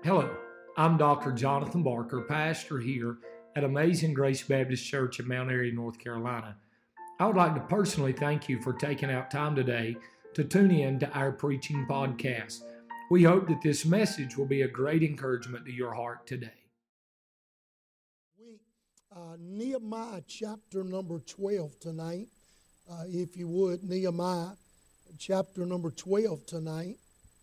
Hello, I'm Dr. Jonathan Barker, pastor here at Amazing Grace Baptist Church in Mount Airy, North Carolina. I would like to personally thank you for taking out time today to tune in to our preaching podcast. We hope that this message will be a great encouragement to your heart today. Nehemiah chapter number 12 tonight. If you would, Nehemiah chapter number 12 tonight.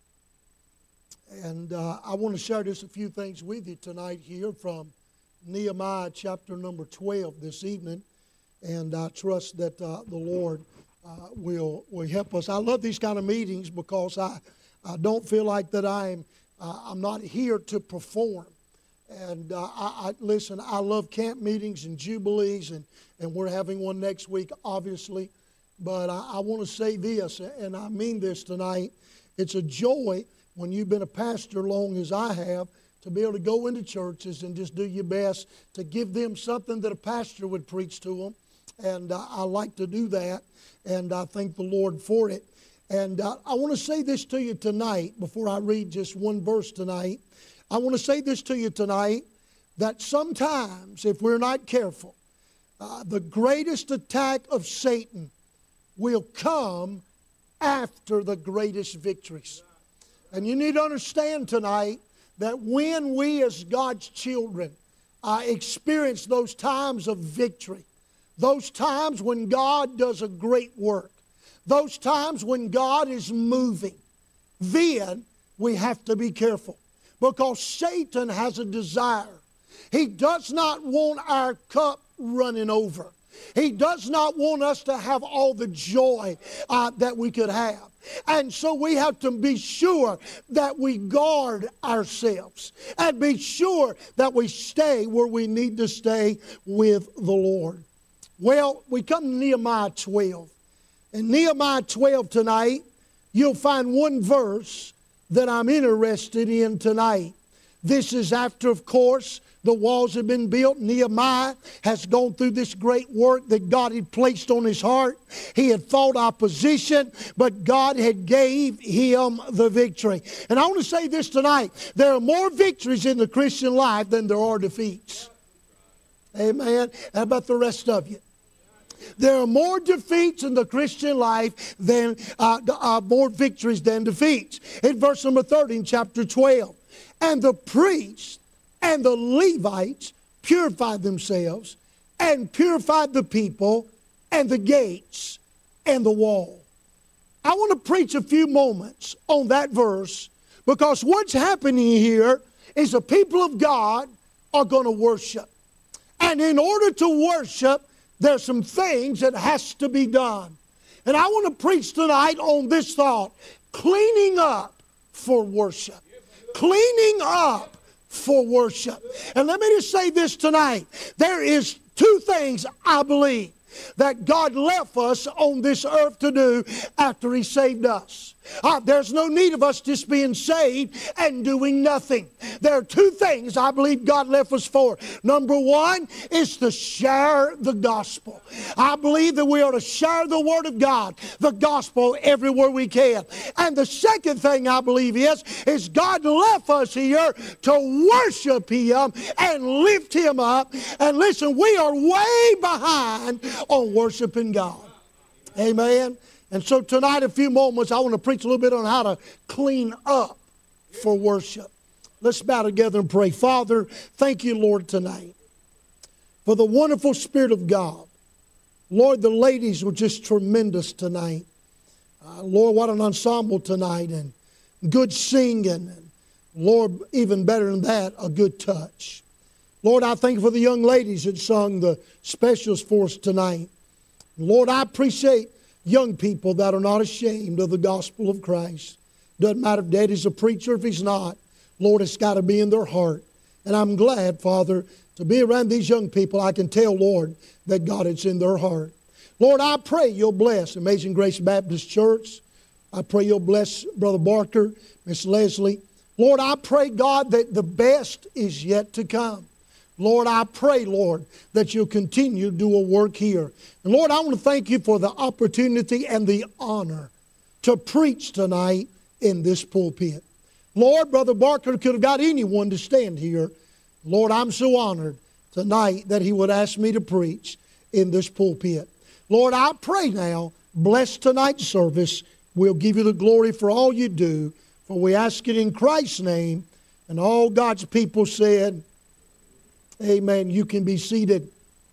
And I want to share just a few things with you tonight here from Nehemiah chapter number 12 this evening. And I trust that the Lord will help us. I love these kind of meetings because I don't feel like that I'm not here to perform. And listen, I love camp meetings and jubilees, and we're having one next week, obviously. But I want to say this, and I mean this tonight. It's a joy when you've been a pastor long as I have, to be able to go into churches and just do your best to give them something that a pastor would preach to them. And I like to do that, and I thank the Lord for it. And I want to say this to you tonight, before I read just one verse tonight. I want to say this to you tonight, that sometimes, if we're not careful, the greatest attack of Satan will come after the greatest victories. And you need to understand tonight that when we as God's children experience those times of victory, those times when God does a great work, those times when God is moving, then we have to be careful. Because Satan has a desire. He does not want our cup running over. He does not want us to have all the joy that we could have. And so we have to be sure that we guard ourselves and be sure that we stay where we need to stay with the Lord. Well, we come to Nehemiah 12. In Nehemiah 12 tonight, you'll find one verse that I'm interested in tonight. This is after, of course, the walls have been built. Nehemiah has gone through this great work that God had placed on his heart. He had fought opposition, but God had gave him the victory. And I want to say this tonight. There are more victories in the Christian life than there are defeats. Amen. How about the rest of you? There are more defeats in the Christian life than more victories than defeats. In verse number 30 in chapter 12. And the priests and the Levites purified themselves and purified the people and the gates and the wall. I want to preach a few moments on that verse, because what's happening here is the people of God are going to worship. And in order to worship, there's some things that has to be done. And I want to preach tonight on this thought: cleaning up for worship. Cleaning up for worship. And let me just say this tonight. There is two things I believe that God left us on this earth to do after He saved us. There's no need of us just being saved and doing nothing. There are two things I believe God left us for. Number one is to share the gospel. I believe that we are to share the Word of God, the gospel, everywhere we can. And the second thing I believe is God left us here to worship Him and lift Him up. And listen, we are way behind on worshiping God. Amen. And so tonight, a few moments, I want to preach a little bit on how to clean up for worship. Let's bow together and pray. Father, thank you, Lord, tonight for the wonderful Spirit of God. Lord, the ladies were just tremendous tonight. Lord, what an ensemble tonight, and good singing. And Lord, even better than that, a good touch. Lord, I thank you for the young ladies that sung the specials for us tonight. Lord, I appreciate young people that are not ashamed of the gospel of Christ. Doesn't matter if Daddy's a preacher, if he's not. Lord, it's got to be in their heart. And I'm glad, Father, to be around these young people. I can tell, Lord, that God, it's in their heart. Lord, I pray you'll bless Amazing Grace Baptist Church. I pray you'll bless Brother Barker, Miss Leslie. Lord, I pray, God, that the best is yet to come. Lord, I pray, Lord, that you'll continue to do a work here. And Lord, I want to thank you for the opportunity and the honor to preach tonight in this pulpit. Lord, Brother Barker could have got anyone to stand here. Lord, I'm so honored tonight that he would ask me to preach in this pulpit. Lord, I pray now, bless tonight's service. We'll give you the glory for all you do, for we ask it in Christ's name. And all God's people said, amen. You can be seated.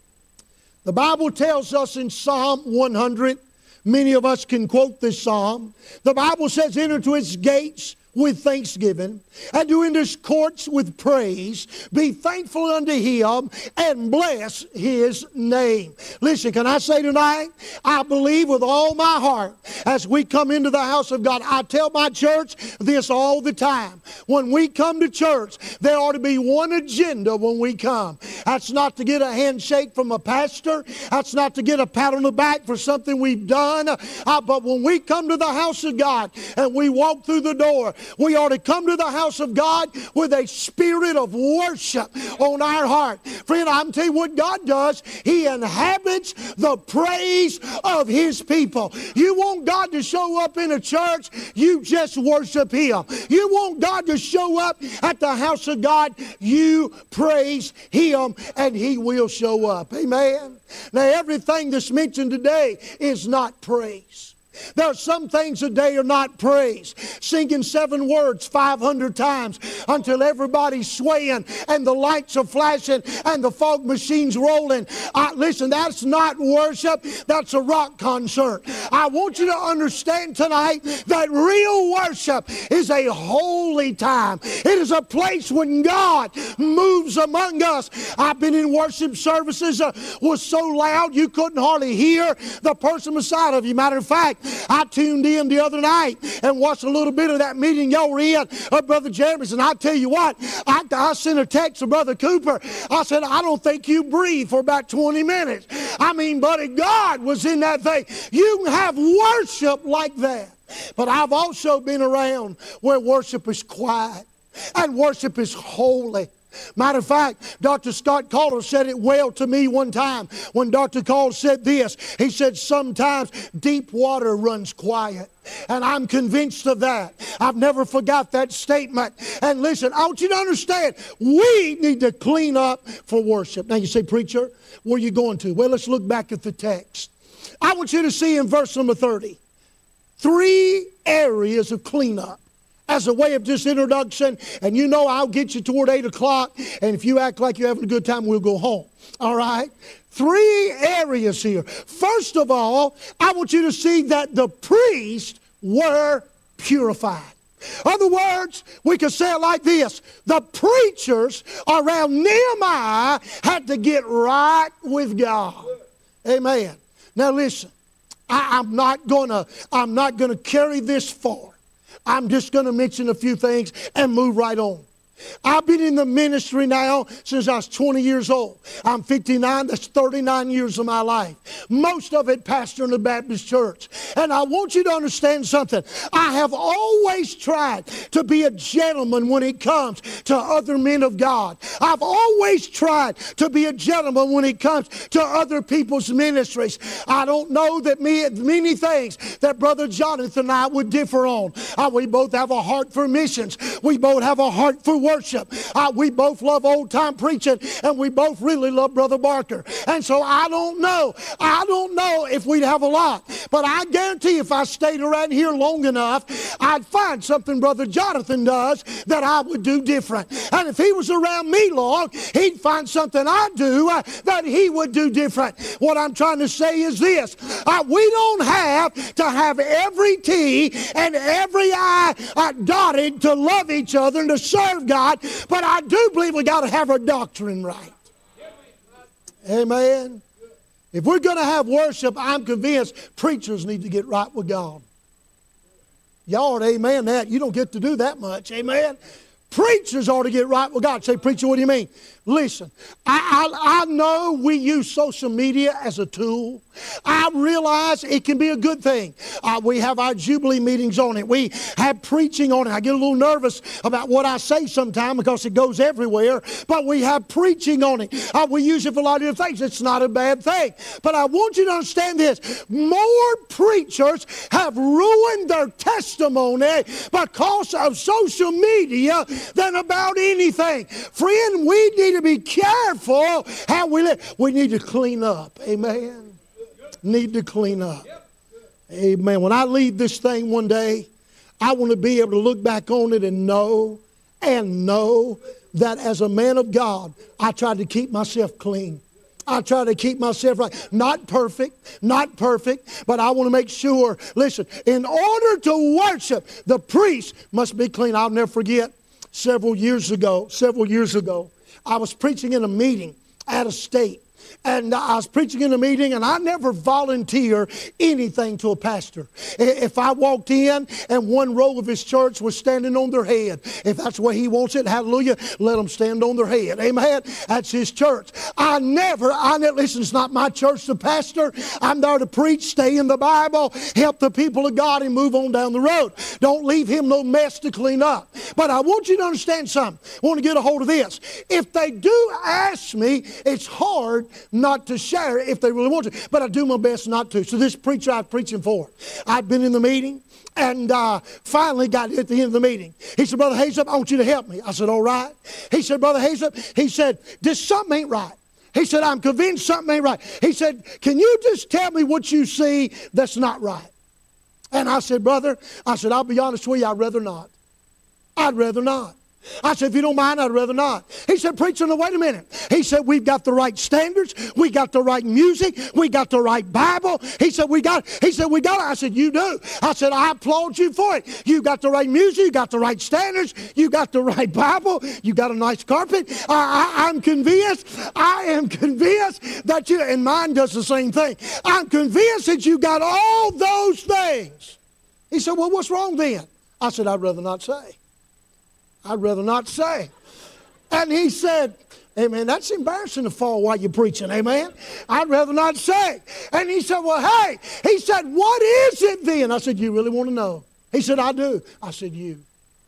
The Bible tells us in Psalm 100, many of us can quote this psalm. The Bible says, enter to its gates with thanksgiving, and to enter his courts with praise. Be thankful unto him, and bless his name. Listen, can I say tonight, I believe with all my heart, as we come into the house of God, I tell my church this all the time. When we come to church, there ought to be one agenda when we come. That's not to get a handshake from a pastor. That's not to get a pat on the back for something we've done. But when we come to the house of God, and we walk through the door, we ought to come to the house of God with a spirit of worship on our heart. Friend, I'm telling you what God does. He inhabits the praise of his people. You want God to show up in a church, you just worship him. You want God to show up at the house of God, you praise him, and he will show up. Amen. Now, everything that's mentioned today is not praise. There are some things today are not praise. Singing 7 words 500 times until everybody's swaying and the lights are flashing and the fog machine's rolling. Listen, that's not worship. That's a rock concert. I want you to understand tonight that real worship is a holy time. It is a place when God moves among us. I've been in worship services was so loud you couldn't hardly hear the person beside of you. Matter of fact, I tuned in the other night and watched a little bit of that meeting y'all were in of Brother Jeremy's, and I tell you what, I sent a text to Brother Cooper. I said, I don't think you breathed for about 20 minutes. I mean, buddy, God was in that thing. You can have worship like that. But I've also been around where worship is quiet and worship is holy. Matter of fact, Dr. Scott Calder said it well to me one time when Dr. Calder said this. He said, sometimes deep water runs quiet. And I'm convinced of that. I've never forgot that statement. And listen, I want you to understand, we need to clean up for worship. Now you say, preacher, where are you going to? Well, let's look back at the text. I want you to see in verse number 30, 3 areas of cleanup. As a way of just introduction, and you know I'll get you toward 8 o'clock, and if you act like you're having a good time, we'll go home. All right? 3 areas here. First of all, I want you to see that the priests were purified. In other words, we could say it like this. The preachers around Nehemiah had to get right with God. Amen. Now listen, I'm not gonna carry this far. I'm just going to mention a few things and move right on. I've been in the ministry now since I was 20 years old. I'm 59. That's 39 years of my life. Most of it pastoring the Baptist church. And I want you to understand something. I have always tried to be a gentleman when it comes to other men of God. I've always tried to be a gentleman when it comes to other people's ministries. I don't know that many things that Brother Jonathan and I would differ on. We both have a heart for missions. We both have a heart for worship. We both love old time preaching, and we both really love Brother Barker. And so I don't know if we'd have a lot, but I guarantee if I stayed around here long enough, I'd find something Brother Jonathan does that I would do different. And if he was around me long, he'd find something I do that he would do different. What I'm trying to say is this. We don't have to have every T and every I dotted to love each other and to serve God. But I do believe we got to have our doctrine right. Amen. If we're going to have worship, I'm convinced preachers need to get right with God. Y'all ought to amen that. You don't get to do that much. Amen. Preachers ought to get right with God. Say, preacher, what do you mean? Listen, I know we use social media as a tool. I realize it can be a good thing. We have our Jubilee meetings on it. We have preaching on it. I get a little nervous about what I say sometimes because it goes everywhere, but we have preaching on it. We use it for a lot of different things. It's not a bad thing. But I want you to understand this. More preachers have ruined their testimony because of social media than about anything. Friend, we need to be careful how we live. We need to clean up. Amen. Need to clean up. Amen. When I leave this thing one day, I want to be able to look back on it and know that as a man of God, I tried to keep myself clean. I try to keep myself right. Not perfect, but I want to make sure, listen, in order to worship, the priest must be clean. I'll never forget, several years ago, I was preaching in a meeting out of state. And I was preaching in a meeting, and I never volunteer anything to a pastor. If I walked in and one row of his church was standing on their head, if that's the way he wants it, hallelujah, let them stand on their head. Amen. That's his church. I never, listen, it's not my church to pastor. I'm there to preach, stay in the Bible, help the people of God, and move on down the road. Don't leave him no mess to clean up. But I want you to understand something. I want to get a hold of this. If they do ask me, it's hard not to share if they really want to, but I do my best not to. So this preacher I was preaching for, I'd been in the meeting and finally got at the end of the meeting. He said, Brother Hazup, I want you to help me. I said, all right. He said, Brother Hazup, he said, this something ain't right. He said, I'm convinced something ain't right. He said, can you just tell me what you see that's not right? And I said, brother, I'll be honest with you, I'd rather not. I'd rather not. I said, if you don't mind, I'd rather not. He said, preacher, no, wait a minute. He said, we've got the right standards. We got the right music. We got the right Bible. He said, we got it. I said, you do. I said, I applaud you for it. You got the right music. You got the right standards. You got the right Bible. You got a nice carpet. I'm convinced. I am convinced that you, and mine does the same thing. I'm convinced that you got all those things. He said, well, what's wrong then? I said, I'd rather not say. I'd rather not say. And he said, amen, that's embarrassing to fall while you're preaching, amen. I'd rather not say. And he said, well, hey, he said, what is it then? I said, you really want to know? He said, I do. I said, you.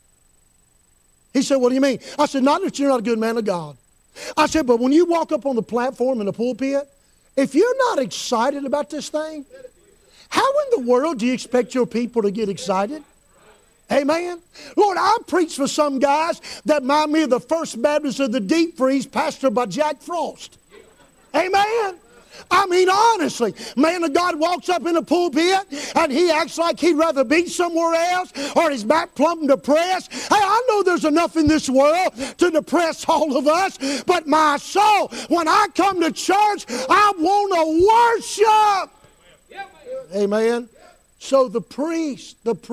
He said, what do you mean? I said, not that you're not a good man of God. I said, but when you walk up on the platform in the pulpit, if you're not excited about this thing, how in the world do you expect your people to get excited? Amen. Lord, I preach for some guys that remind me of the First Baptist of the Deep Freeze, pastored by Jack Frost. Amen. I mean, honestly, man of God walks up in the pulpit and he acts like he'd rather be somewhere else, or he's back plump and depressed. Hey, I know there's enough in this world to depress all of us, but my soul, when I come to church, I want to worship. Amen. So the priests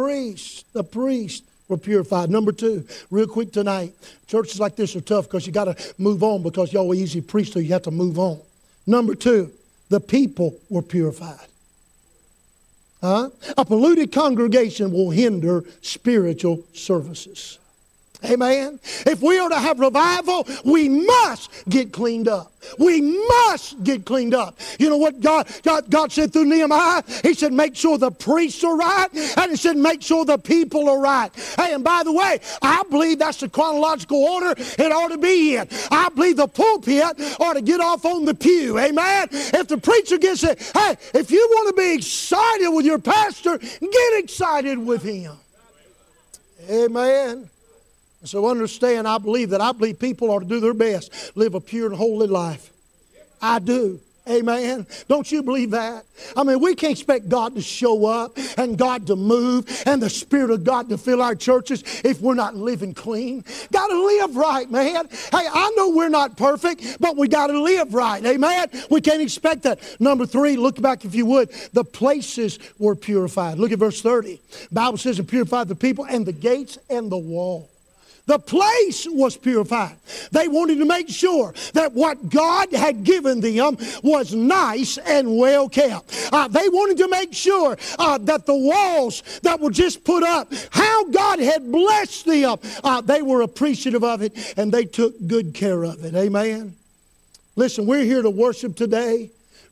were purified. Number two, real quick tonight, churches like this are tough because you got to move on because y'all are easy priests, so you have to move on. Number two, the people were purified. A polluted congregation will hinder spiritual services. Amen. If we are to have revival, we must get cleaned up. We must get cleaned up. You know what God said through Nehemiah? He said, make sure the priests are right. And he said, make sure the people are right. Hey, and by the way, I believe that's the chronological order it ought to be in. I believe the pulpit ought to get off on the pew. Amen. If the preacher gets it, hey, if you want to be excited with your pastor, get excited with him. Amen. So understand, I believe people ought to do their best, live a pure and holy life. I do. Amen. Don't you believe that? I mean, we can't expect God to show up and God to move and the Spirit of God to fill our churches if we're not living clean. Got to live right, man. Hey, I know we're not perfect, but we got to live right. Amen. We can't expect that. Number three, look back if you would. The places were purified. Look at verse 30. The Bible says it purified the people and the gates and the wall. The place was purified. They wanted to make sure that what God had given them was nice and well kept. They wanted to make sure that the walls that were just put up, how God had blessed them, they were appreciative of it and they took good care of it. Amen. Listen, we're here to worship today,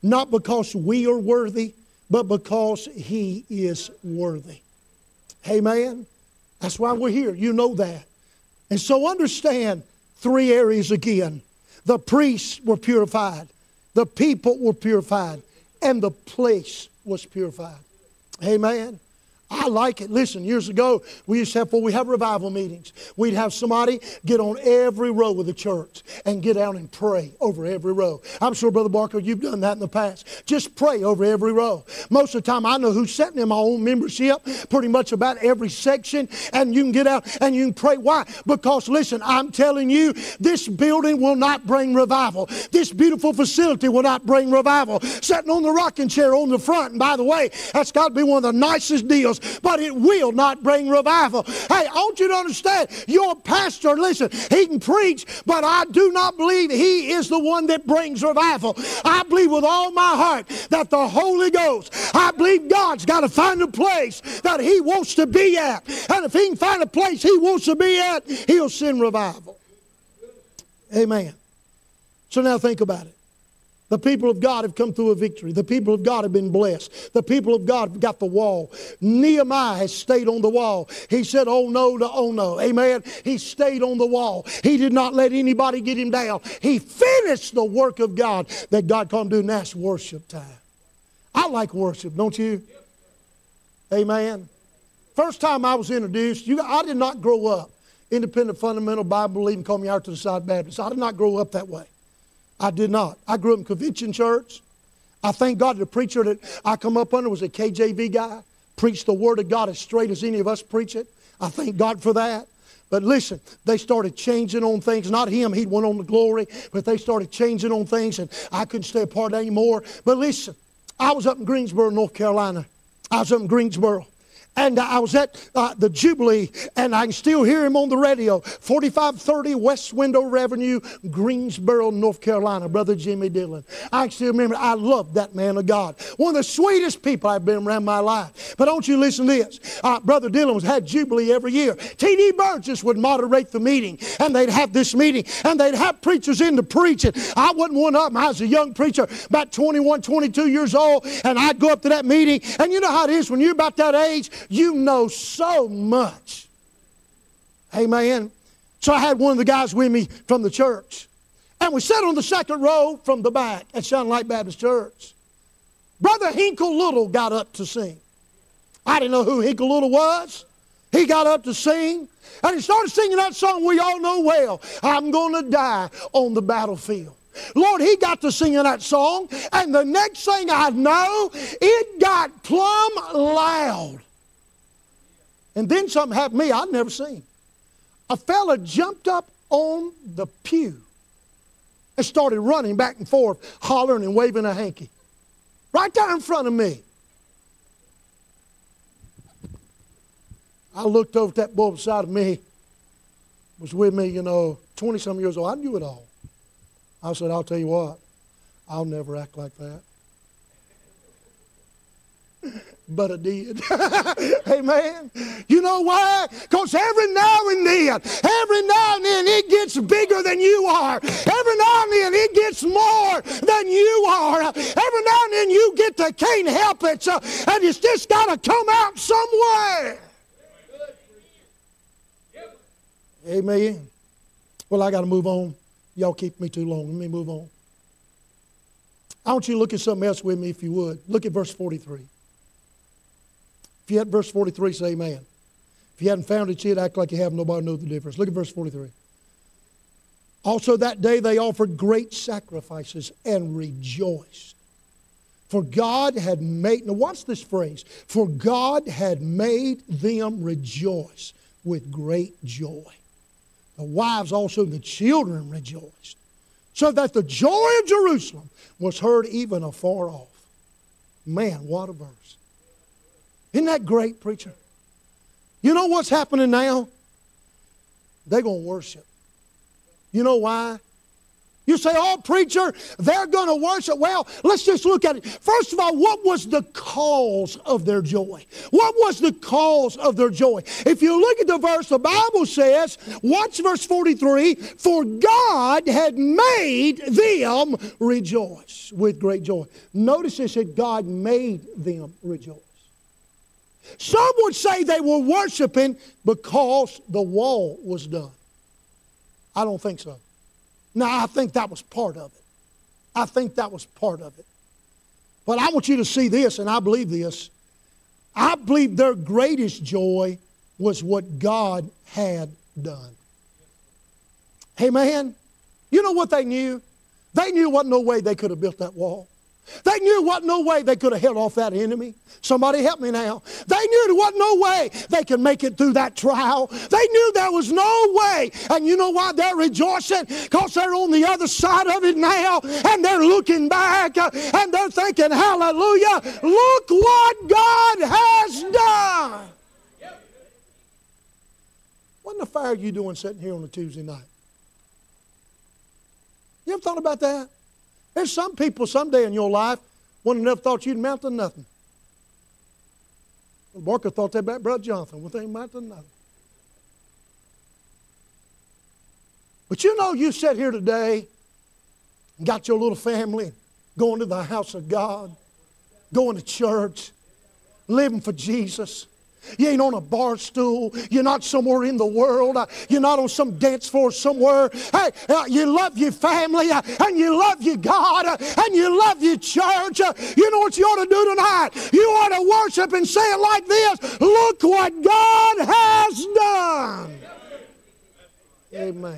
not because we are worthy, but because He is worthy. Amen? That's why we're here. You know that. And so understand three areas again. The priests were purified. The people were purified. And the place was purified. Amen? I like it. Listen, years ago, we used to have, we have revival meetings. We'd have somebody get on every row of the church and get out and pray over every row. I'm sure, Brother Barker, you've done that in the past. Just pray over every row. Most of the time, I know who's sitting in my own membership, pretty much about every section, and you can get out and you can pray. Why? Because, listen, I'm telling you, this building will not bring revival. This beautiful facility will not bring revival. Sitting on the rocking chair on the front, and by the way, that's got to be one of the nicest deals, but it will not bring revival. Hey, I want you to understand, your pastor, listen, he can preach, but I do not believe he is the one that brings revival. I believe with all my heart that the Holy Ghost, I believe God's got to find a place that He wants to be at. And if He can find a place He wants to be at, He'll send revival. Amen. So now think about it. The people of God have come through a victory. The people of God have been blessed. The people of God have got the wall. Nehemiah has stayed on the wall. He said, oh no to oh no. Amen. He stayed on the wall. He did not let anybody get him down. He finished the work of God that God called him to do, and that's worship time. I like worship, don't you? Amen. First time I was introduced, I did not grow up independent, fundamental, Bible-believing, call me out to the side Baptist. I did not grow up that way. I did not. I grew up in Convention Church. I thank God the preacher that I come up under was a KJV guy. Preached the Word of God as straight as any of us preach it. I thank God for that. But listen, they started changing on things. Not him, he went on to glory. But they started changing on things and I couldn't stay apart anymore. But listen, I was up in Greensboro, North Carolina. I was up in Greensboro. And I was at the Jubilee, and I can still hear him on the radio. 4530 West Window Avenue, Greensboro, North Carolina, Brother Jimmy Dillon. I can still remember, I loved that man of God. One of the sweetest people I've been around my life. But don't you listen to this. Brother Dillon had Jubilee every year. T.D. Burgess would moderate the meeting, and they'd have this meeting, and they'd have preachers in to preach. And I wasn't one of them. I was a young preacher, about 21, 22 years old, and I'd go up to that meeting. And you know how it is when you're about that age, you know so much. Amen. So I had one of the guys with me from the church. And we sat on the second row from the back at Shining Light Baptist Church. Brother Hinkle Little got up to sing. I didn't know who Hinkle Little was. He got up to sing. And he started singing that song we all know well. I'm going to die on the battlefield. Lord, he got to singing that song. And the next thing I know, it got plumb loud. And then something happened to me I'd never seen. A fella jumped up on the pew and started running back and forth, hollering and waving a hanky. Right there in front of me. I looked over at that boy beside of me, was with me, 20-some years old. I knew it all. I said, I'll tell you what, I'll never act like that. But I did. Amen. You know why? Because every now and then it gets bigger than you are. Every now and then it gets more than you are. Every now and then you get to can't help it. And it's just got to come out somewhere. Amen. Well, I got to move on. Y'all keep me too long. Let me move on. I want you to look at something else with me if you would. Look at verse 43. If you had verse 43, say amen. If you hadn't found it yet, act like you have. Nobody knows the difference. Look at verse 43. Also that day they offered great sacrifices and rejoiced. For God had made, now watch this phrase, for God had made them rejoice with great joy. The wives also and the children rejoiced, so that the joy of Jerusalem was heard even afar off. Man, what a verse. Isn't that great, preacher? You know what's happening now? They're going to worship. You know why? You say, oh, preacher, they're going to worship. Well, let's just look at it. First of all, what was the cause of their joy? What was the cause of their joy? If you look at the verse, the Bible says, watch verse 43, for God had made them rejoice with great joy. Notice it said God made them rejoice. Some would say they were worshiping because the wall was done. I don't think so. Now, I think that was part of it. I think that was part of it. But I want you to see this, and I believe this. I believe their greatest joy was what God had done. Amen? You know what they knew? They knew what no way they could have built that wall. They knew what no way they could have held off that enemy. Somebody help me now. They knew what no way they could make it through that trial. They knew there was no way. And you know why they're rejoicing? Because they're on the other side of it now. And they're looking back. And they're thinking, hallelujah, look what God has done. What in the fire are you doing sitting here on a Tuesday night? You ever thought about that? There's some people someday in your life wouldn't have never thought you'd amount to nothing. Barker thought that about Brother Jonathan. Well, they amount to nothing. But you know, you sit here today and got your little family going to the house of God, going to church, living for Jesus. You ain't on a bar stool. You're not somewhere in the world. You're not on some dance floor somewhere. Hey, you love your family, and you love your God, and you love your church. You know what you ought to do tonight? You ought to worship and say it like this. Look what God has done. Amen.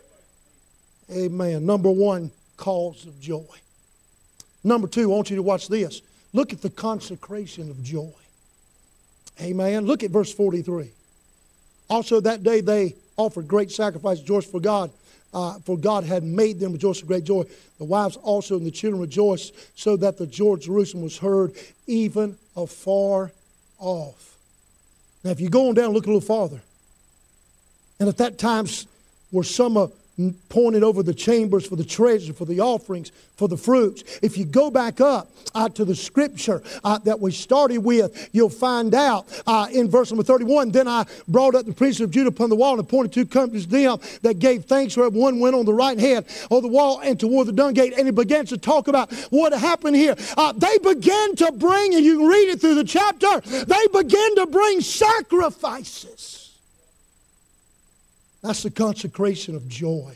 Amen. Number one, cause of joy. Number two, I want you to watch this. Look at the consecration of joy. Amen. Look at verse 43. Also that day they offered great sacrifice, joy for God had made them rejoice with great joy. The wives also and the children rejoiced, so that the joy of Jerusalem was heard even afar off. Now if you go on down and look a little farther, and at that time were some pointed over the chambers for the treasure, for the offerings, for the fruits. If you go back up to the scripture that we started with, you'll find out in verse number 31, then I brought up the priests of Judah upon the wall and appointed two companies to them that gave thanks, wherever one went on the right hand of the wall and toward the dung gate. And he began to talk about what happened here. They began to bring, and you can read it through the chapter, they began to bring sacrifices. That's the consecration of joy.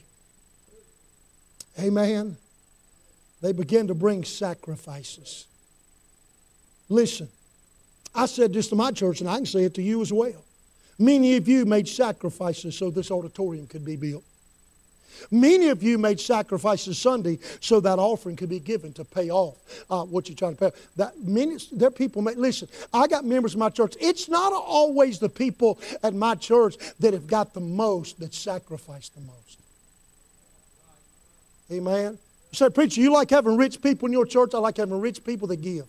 Amen. They began to bring sacrifices. Listen, I said this to my church, and I can say it to you as well. Many of you made sacrifices so this auditorium could be built. Many of you made sacrifices Sunday so that offering could be given to pay off what you're trying to pay. There are people listen, I got members of my church. It's not always the people at my church that have got the most that sacrifice the most. Amen. You say, preacher, you like having rich people in your church? I like having rich people that give.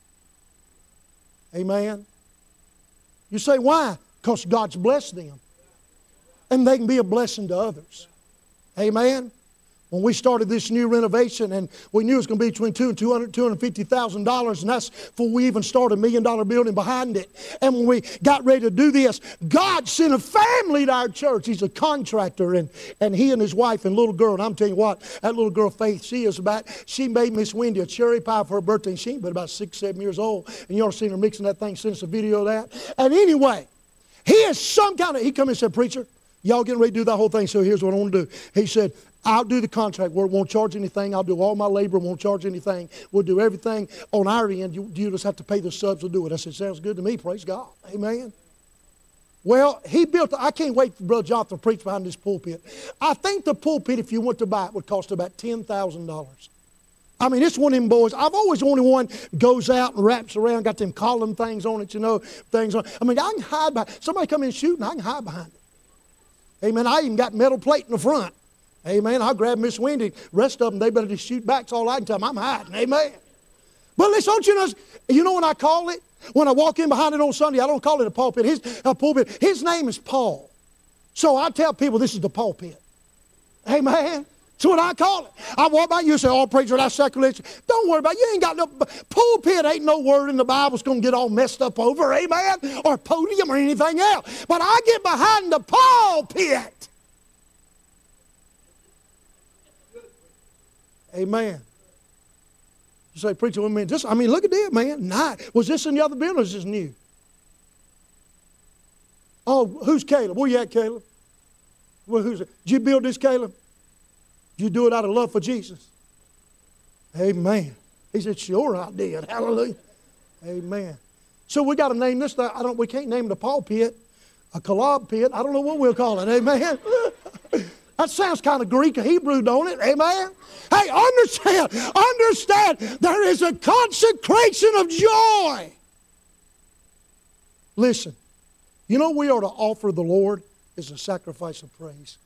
Amen. You say, why? Because God's blessed them. And they can be a blessing to others. Amen. When we started this new renovation, and we knew it was going to be between $200,000 and $250,000, and that's before we even started a $1 million building behind it. And when we got ready to do this, God sent a family to our church. He's a contractor, and he and his wife and little girl. And I'm telling you what, that little girl Faith, she made Miss Wendy a cherry pie for her birthday. And she ain't but about 6, 7 years old, and you all seen her mixing that thing. Sent us a video of that. And anyway, he is some kind of. He come and said, preacher, y'all getting ready to do that whole thing, so here's what I want to do. He said, I'll do the contract work, won't charge anything. I'll do all my labor, won't charge anything. We'll do everything on our end. You just have to pay the subs to do it. I said, sounds good to me, praise God. Amen. Well, I can't wait for Brother Jonathan to preach behind this pulpit. I think the pulpit, if you went to buy it, would cost about $10,000. I mean, it's one of them boys. I've always wanted one goes out and wraps around, got them column things on it, things on. I mean, I can hide behind. Somebody come in shooting, I can hide behind it. Amen. I even got metal plate in the front. Amen. I'll grab Miss Wendy. Rest of them, they better just shoot back. That's all I can tell them. I'm hiding. Amen. But listen, don't you know what I call it? When I walk in behind it on Sunday, I don't call it a pulpit. His name is Paul. So I tell people this is the pulpit. Amen. That's what I call it. I walk by, you say, oh, preacher, that's sacrilege. Don't worry about it. You ain't got no, pulpit ain't no word in the Bible's going to get all messed up over, amen, or podium or anything else. But I get behind the pulpit. Amen. You say, preacher, look at this, man. Nah. Was this in the other building or is this new? Oh, who's Caleb? Where you at, Caleb? Well, who's it? Did you build this, Caleb? Did you do it out of love for Jesus? Amen. He said, sure I did. Hallelujah. Amen. So we got to name this. We can't name it a Paul pit, a Kolob pit. I don't know what we'll call it. Amen. That sounds kind of Greek or Hebrew, don't it? Amen. Hey, understand, there is a consecration of joy. Listen, you know we are to offer the Lord is a sacrifice of praise.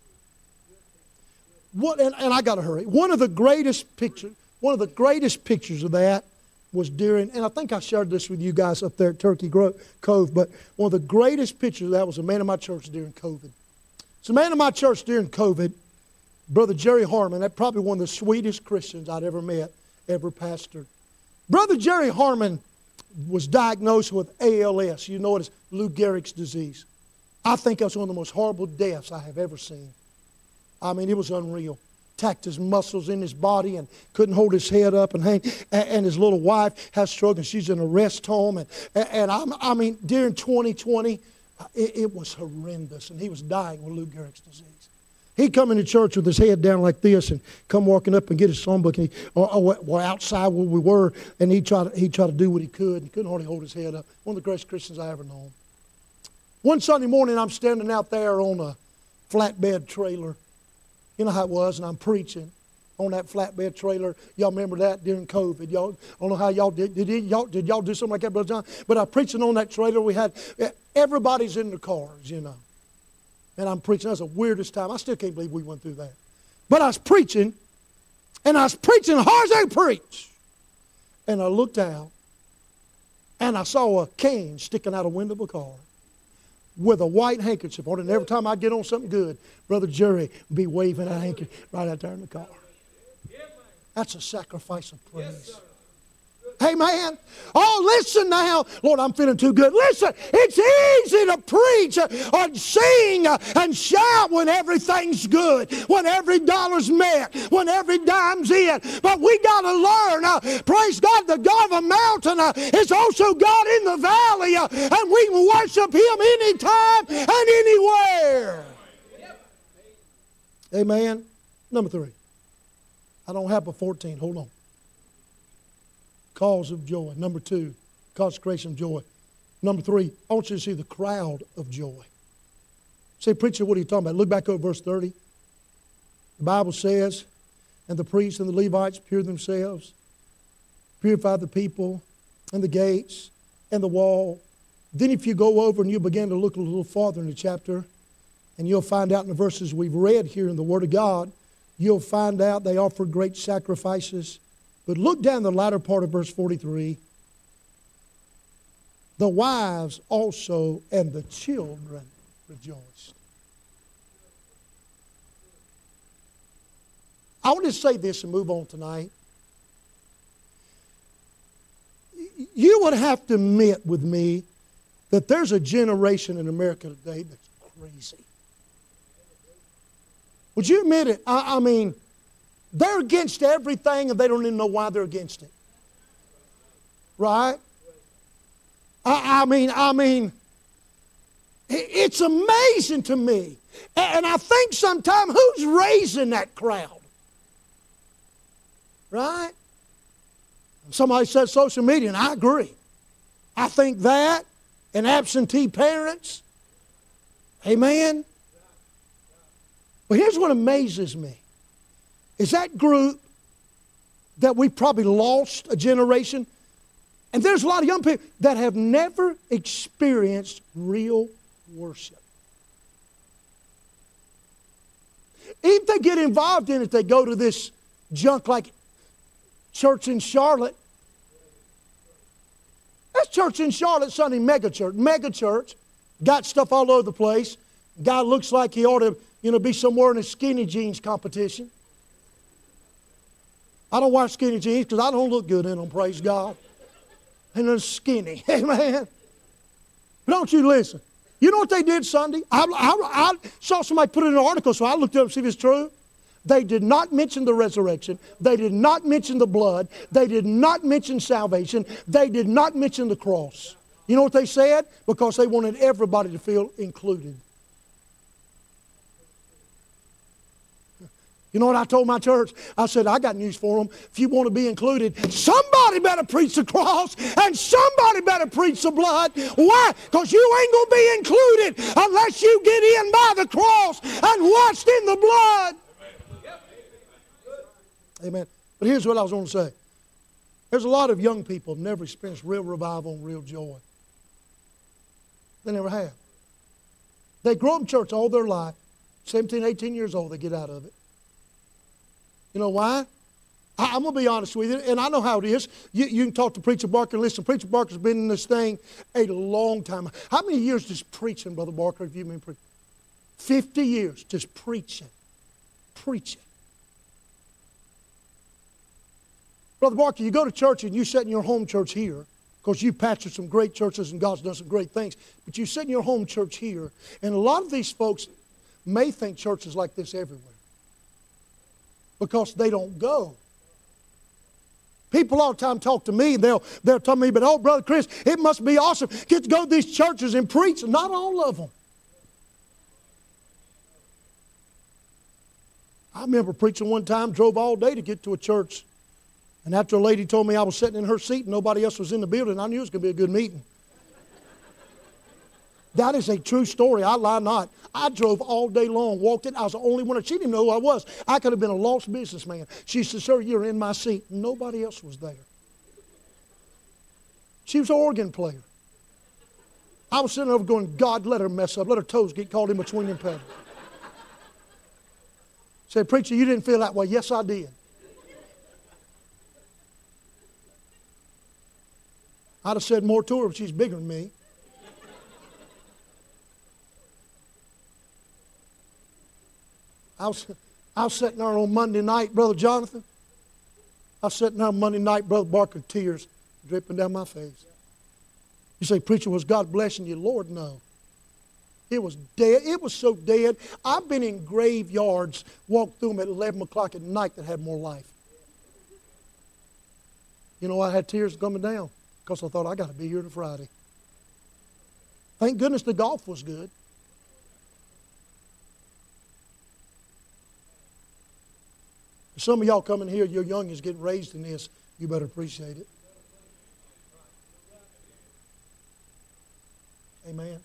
And I got to hurry. One of the greatest pictures of that was during, and I think I shared this with you guys up there at Turkey Cove, but one of the greatest pictures of that was a man in my church during COVID. So a man in my church during COVID, Brother Jerry Harmon, that's probably one of the sweetest Christians I'd ever met, ever pastored. Brother Jerry Harmon was diagnosed with ALS. You know it as Lou Gehrig's disease. I think that's one of the most horrible deaths I have ever seen. I mean, it was unreal. Tacked his muscles in his body and couldn't hold his head up and hang. And his little wife has stroke and she's in a rest home. And I mean, during 2020, it was horrendous. And he was dying with Lou Gehrig's disease. He'd come into church with his head down like this and come walking up and get his songbook. And or outside where we were, and he'd try to do what he could. And couldn't hardly hold his head up. One of the greatest Christians I ever known. One Sunday morning, I'm standing out there on a flatbed trailer. You know how it was, and I'm preaching on that flatbed trailer. Y'all remember that during COVID. Y'all, I don't know how y'all did. Did y'all do something like that, Brother John? But I'm preaching on that trailer. We had, everybody's in the cars, you know. And I'm preaching. That's the weirdest time. I still can't believe we went through that. But I was preaching, and I was preaching hard as I preach. And I looked out, and I saw a cane sticking out a window of a car with a white handkerchief on it. And every time I get on something good, Brother Jerry would be waving that handkerchief right out there in the car. That's a sacrifice of praise. Amen. Oh, listen now. Lord, I'm feeling too good. Listen, it's easy to preach and sing and shout when everything's good, when every dollar's met, when every dime's in. But we got to learn, praise God, the God of the mountain is also God in the valley, and we can worship Him anytime and anywhere. Amen. Number 3. I don't have a 14. Hold on. Cause of joy. Number 2, consecration of joy. Number 3, I want you to see the crowd of joy. Say, preacher, what are you talking about? Look back over verse 30. The Bible says, and the priests and the Levites purified themselves, purified the people and the gates and the wall. Then if you go over and you begin to look a little farther in the chapter, and you'll find out in the verses we've read here in the Word of God, you'll find out they offered great sacrifices. But look down the latter part of verse 43. The wives also and the children rejoiced. I want to say this and move on tonight. You would have to admit with me that there's a generation in America today that's crazy. Would you admit it? I mean, they're against everything and they don't even know why they're against it. Right? I mean, it's amazing to me. And I think sometimes who's raising that crowd? Right? Somebody said social media, and I agree. I think that and absentee parents. Amen? But here's what amazes me. Is that group that we probably lost a generation. And there's a lot of young people that have never experienced real worship. If they get involved in it, they go to this junk like church in Charlotte. That's church in Charlotte Sunday mega church. Got stuff all over the place. Guy looks like he ought to, be somewhere in a skinny jeans competition. I don't wear skinny jeans because I don't look good in them, praise God. And they're skinny, amen. Don't you listen. You know what they did Sunday? I saw somebody put it in an article, so I looked it up to see if it's true. They did not mention the resurrection. They did not mention the blood. They did not mention salvation. They did not mention the cross. You know what they said? Because they wanted everybody to feel included. You know what I told my church? I said, I got news for them. If you want to be included, somebody better preach the cross and somebody better preach the blood. Why? Because you ain't going to be included unless you get in by the cross and washed in the blood. Amen. But here's what I was going to say. There's a lot of young people who never experienced real revival and real joy. They never have. They grow up in church all their life. 17, 18 years old, they get out of it. You know why? I'm going to be honest with you, and I know how it is. You can talk to Preacher Barker and listen. Preacher Barker's been in this thing a long time. How many years just preaching, Brother Barker, have you been preaching? 50 years just preaching. Preaching. Brother Barker, you go to church and you sit in your home church here, because you pastored some great churches and God's done some great things, but you sit in your home church here, and a lot of these folks may think church is like this everywhere because they don't go. People all the time talk to me, they'll tell me, but oh, Brother Chris, it must be awesome. Get to go to these churches and preach. Not all of them. I remember preaching one time, drove all day to get to a church. And after a lady told me I was sitting in her seat and nobody else was in the building, I knew it was going to be a good meeting. That is a true story. I lie not. I drove all day long, walked in. I was the only one. She didn't know who I was. I could have been a lost businessman. She said, sir, you're in my seat. Nobody else was there. She was an organ player. I was sitting over going, God, let her mess up. Let her toes get caught in between them pedals. Said, preacher, you didn't feel that way. Yes, I did. I'd have said more to her, but she's bigger than me. I was sitting there on Monday night, Brother Jonathan. I was sitting there on Monday night, Brother Barker, tears dripping down my face. You say, preacher, was God blessing you? Lord, no. It was dead. It was so dead. I've been in graveyards, walked through them at 11 o'clock at night that had more life. You know, I had tears coming down because I thought, I got to be here to Friday. Thank goodness the golf was good. Some of y'all coming here, you're young, is getting raised in this. You better appreciate it. Amen.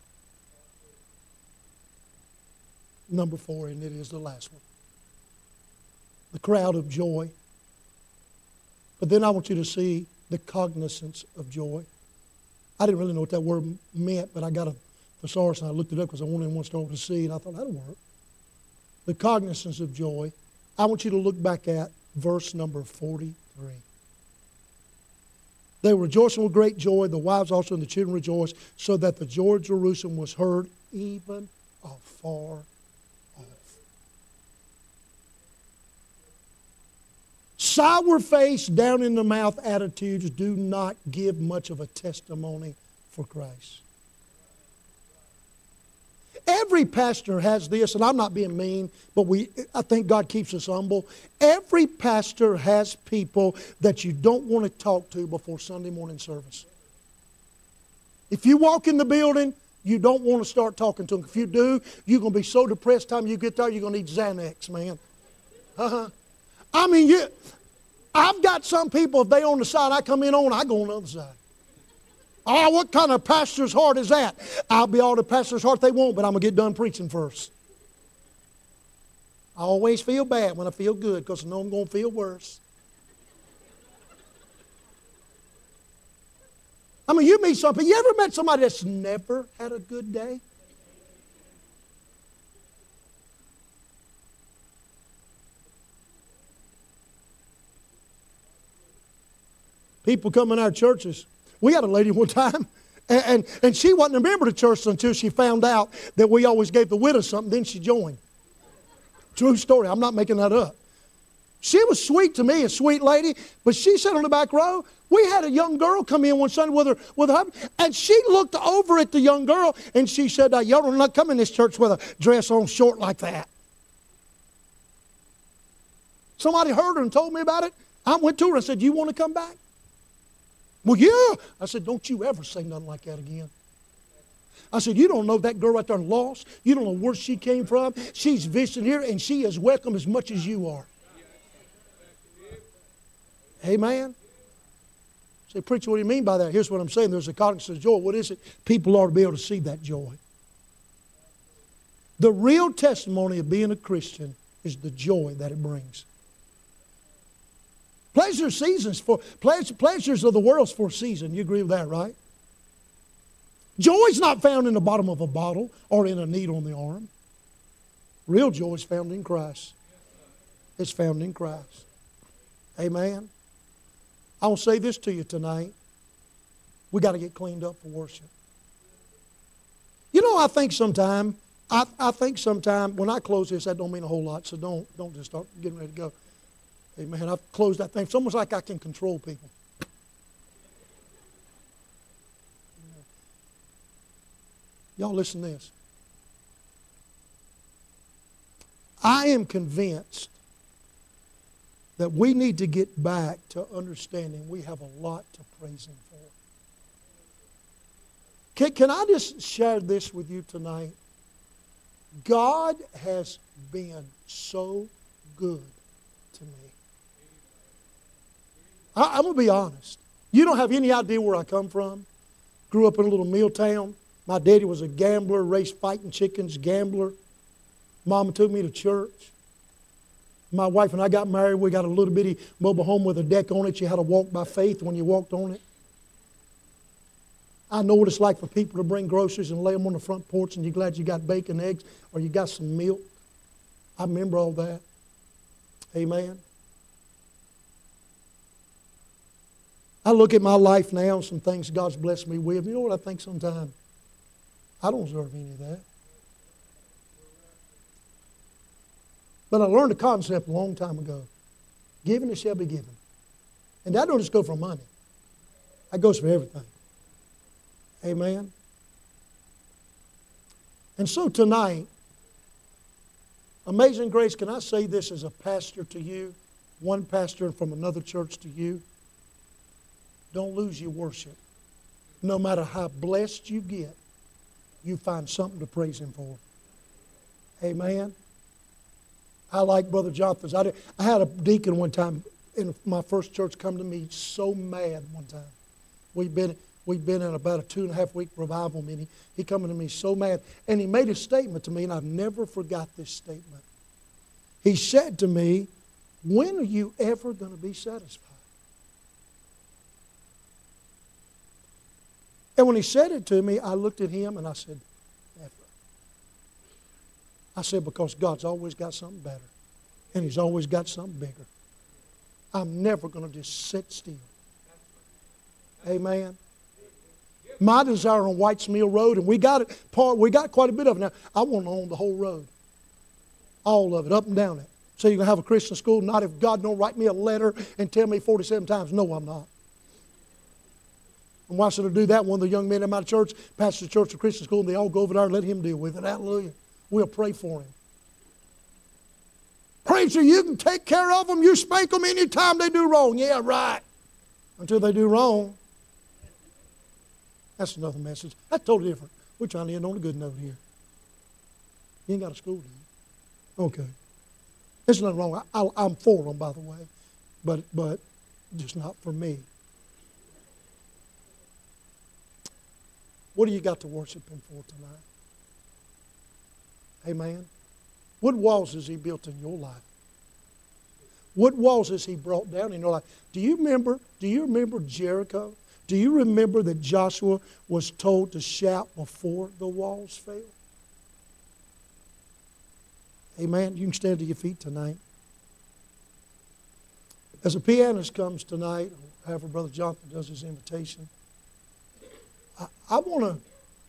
Number 4, and it is the last one. The crowd of joy. But then I want you to see the cognizance of joy. I didn't really know what that word meant, but I got a thesaurus and I looked it up because I wanted one to see, and I thought that'll work. The cognizance of joy. I want you to look back at verse number 43. They were rejoicing with great joy, the wives also and the children rejoiced, so that the joy of Jerusalem was heard even afar off. Sour face, down in the mouth attitudes do not give much of a testimony for Christ. Every pastor has this, and I'm not being mean, but I think God keeps us humble. Every pastor has people that you don't want to talk to before Sunday morning service. If you walk in the building, you don't want to start talking to them. If you do, you're going to be so depressed time you get there, you're going to need Xanax, man. I mean, I've got some people, if they on the side I come in on, I go on the other side. Oh, what kind of pastor's heart is that? I'll be all the pastor's heart they want, but I'm going to get done preaching first. I always feel bad when I feel good because I know I'm going to feel worse. I mean, you meet some people. You ever met somebody that's never had a good day? People come in our churches. We had a lady one time, and she wasn't a member of the church until she found out that we always gave the widow something, then she joined. True story. I'm not making that up. She was sweet to me, a sweet lady, but she sat on the back row. We had a young girl come in one Sunday with her husband, and she looked over at the young girl, and she said, y'all don't not come in this church with a dress on short like that. Somebody heard her and told me about it. I went to her and said, you want to come back? Well, yeah. I said, don't you ever say nothing like that again. I said, you don't know that girl right there lost. You don't know where she came from. She's visiting here, and she is welcome as much as you are. Amen. Say, preacher, what do you mean by that? Here's what I'm saying. There's a cognizance of joy. What is it? People ought to be able to see that joy. The real testimony of being a Christian is the joy that it brings. Pleasures of the world's for a season. You agree with that, right? Joy is not found in the bottom of a bottle or in a needle on the arm. Real joy is found in Christ. It's found in Christ. Amen. I will say this to you tonight. We got to get cleaned up for worship. You know, I think sometime when I close this, that don't mean a whole lot, so don't just start getting ready to go. Amen. I've closed that thing. It's almost like I can control people. Y'all listen to this. I am convinced that we need to get back to understanding we have a lot to praise Him for. Can I just share this with you tonight? God has been so good to me. I'm going to be honest. You don't have any idea where I come from. Grew up in a little mill town. My daddy was a gambler, raced fighting chickens, gambler. Mama took me to church. My wife and I got married. We got a little bitty mobile home with a deck on it. You had to walk by faith when you walked on it. I know what it's like for people to bring groceries and lay them on the front porch, and you're glad you got bacon, eggs, or you got some milk. I remember all that. Amen. I look at my life now and some things God's blessed me with. You know what I think sometimes? I don't deserve any of that. But I learned a concept a long time ago. Given it shall be given. And that don't just go for money. That goes for everything. Amen. And so tonight, Amazing Grace, can I say this as a pastor to you? One pastor from another church to you. Don't lose your worship. No matter how blessed you get, you find something to praise Him for. Amen. I like Brother Jonathan's. I had a deacon one time in my first church come to me so mad one time. We'd been in about a 2.5-week revival meeting. He coming to me so mad. And he made a statement to me, and I've never forgot this statement. He said to me, when are you ever going to be satisfied? And when he said it to me, I looked at him and I said, never. I said, because God's always got something better. And He's always got something bigger. I'm never going to just sit still. Amen. My desire on White's Mill Road, and we got quite a bit of it now. I want to own the whole road. All of it, up and down it. So you can have a Christian school, not if God don't write me a letter and tell me 47 times, no, I'm not. And why should I do that? One of the young men in my church pastors the church or Christian school, and they all go over there and let him deal with it. Hallelujah. We'll pray for him. Preacher, you can take care of them. You spank them anytime they do wrong. Yeah, right. Until they do wrong. That's another message. That's totally different. We're trying to end on a good note here. You ain't got a school, do you? Okay. There's nothing wrong. I'm for them, by the way. But just not for me. What do you got to worship Him for tonight? Amen. What walls has He built in your life? What walls has He brought down in your life? Do you remember Jericho? Do you remember that Joshua was told to shout before the walls fell? Amen. You can stand to your feet tonight. As a pianist comes tonight, however Brother Jonathan does his invitation, I want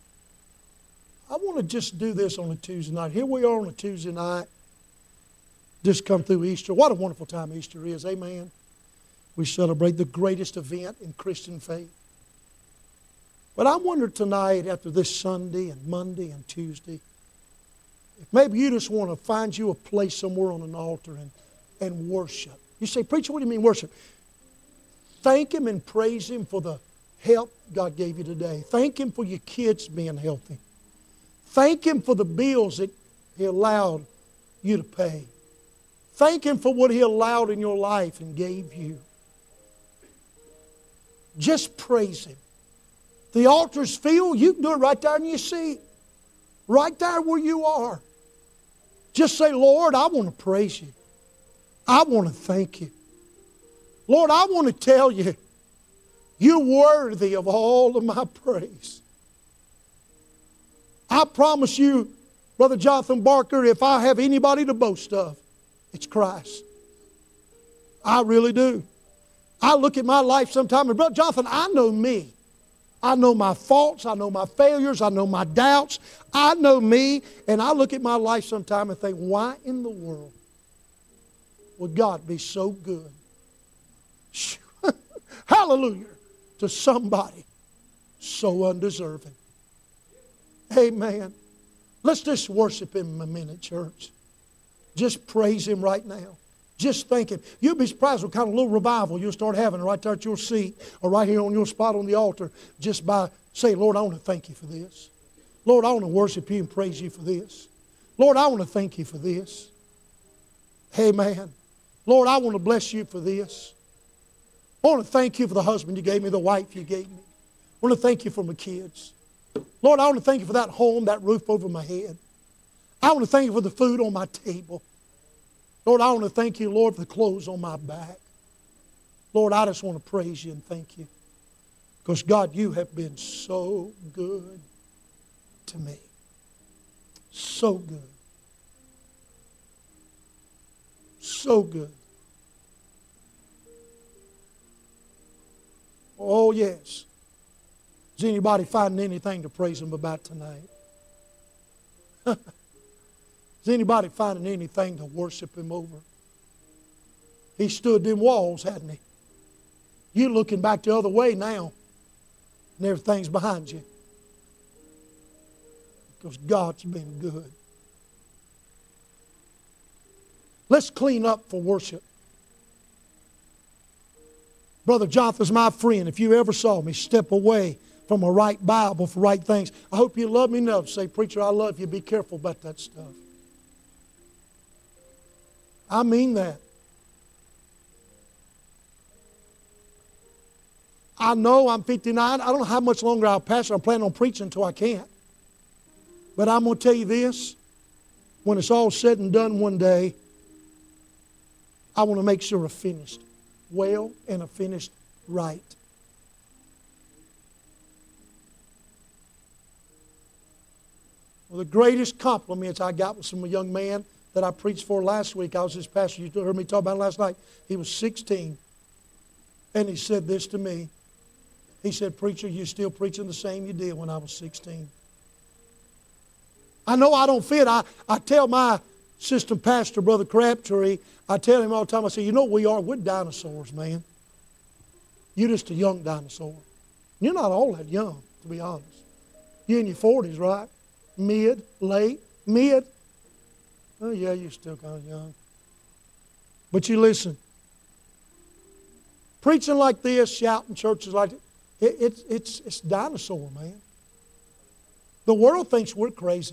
to just do this on a Tuesday night. Here we are on a Tuesday night. just come through Easter. What a wonderful time Easter is, amen. We celebrate the greatest event in Christian faith. But I wonder tonight, after this Sunday and Monday and Tuesday, if maybe you just want to find you a place somewhere on an altar and worship. You say, preacher, what do you mean worship? Thank Him and praise Him for the help God gave you today. Thank Him for your kids being healthy. Thank Him for the bills that He allowed you to pay. Thank Him for what He allowed in your life and gave you. Just praise Him. The altar's filled. You can do it right there in your seat. Right there where you are. Just say, Lord, I want to praise You. I want to thank You. Lord, I want to tell You, You're worthy of all of my praise. I promise you, Brother Jonathan Barker, if I have anybody to boast of, it's Christ. I really do. I look at my life sometimes, and Brother Jonathan, I know me. I know my faults, I know my failures, I know my doubts. I know me, and I look at my life sometimes and think, why in the world would God be so good? Hallelujah. To somebody so undeserving. Amen. Let's just worship Him a minute, church. Just praise Him right now. Just thank Him. You'll be surprised what kind of little revival you'll start having right there at your seat or right here on your spot on the altar just by saying, Lord, I want to thank You for this. Lord, I want to worship You and praise You for this. Lord, I want to thank You for this. Amen. Lord, I want to bless You for this. I want to thank You for the husband You gave me, the wife You gave me. I want to thank You for my kids. Lord, I want to thank You for that home, that roof over my head. I want to thank You for the food on my table. Lord, I want to thank You, Lord, for the clothes on my back. Lord, I just want to praise You and thank You. Because, God, You have been so good to me. So good. So good. Oh, yes. Is anybody finding anything to praise Him about tonight? Is anybody finding anything to worship Him over? He stood them walls, hadn't He? You're looking back the other way now, and everything's behind you. Because God's been good. Let's clean up for worship. Brother Jonathan's my friend. If you ever saw me step away from a right Bible for right things, I hope you love me enough to say, preacher, I love you. Be careful about that stuff. I mean that. I know I'm 59. I don't know how much longer I'll pastor. I'm planning on preaching until I can't. But I'm going to tell you this. When it's all said and done one day, I want to make sure I've finished well and I've finished right. Well, the greatest compliments I got was from a young man that I preached for last week. I was his pastor. You heard me talk about it last night. He was 16. And he said this to me. He said, preacher, you're still preaching the same you did when I was 16. I know I don't fit. I tell my assistant pastor, Brother Crabtree, I tell him all the time, I say, you know what we are? We're dinosaurs, man. You're just a young dinosaur. You're not all that young, to be honest. You're in your 40s, right? Mid, late, mid. Oh, yeah, you're still kind of young. But you listen. Preaching like this, shouting churches like this, it's dinosaur, man. The world thinks we're crazy.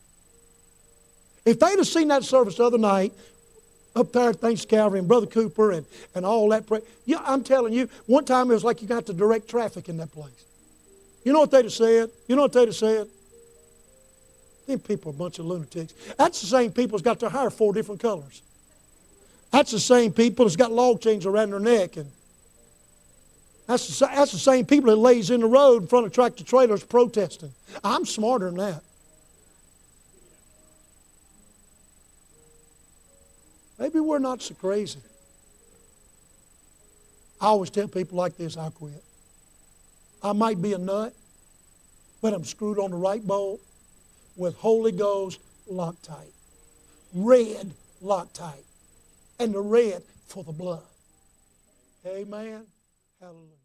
If they'd have seen that service the other night up there at Thanks Calvary and Brother Cooper and all that, yeah, I'm telling you, one time it was like you got to direct traffic in that place. You know what they'd have said? You know what they'd have said? Them people are a bunch of lunatics. That's the same people that's got their hair 4 different colors. That's the same people that's got log chains around their neck. And that's the same people that lays in the road in front of tractor trailers protesting. I'm smarter than that. Maybe we're not so crazy. I always tell people like this, I quit. I might be a nut, but I'm screwed on the right bolt with Holy Ghost Loctite. Red Loctite. and the red for the blood. Amen. Hallelujah.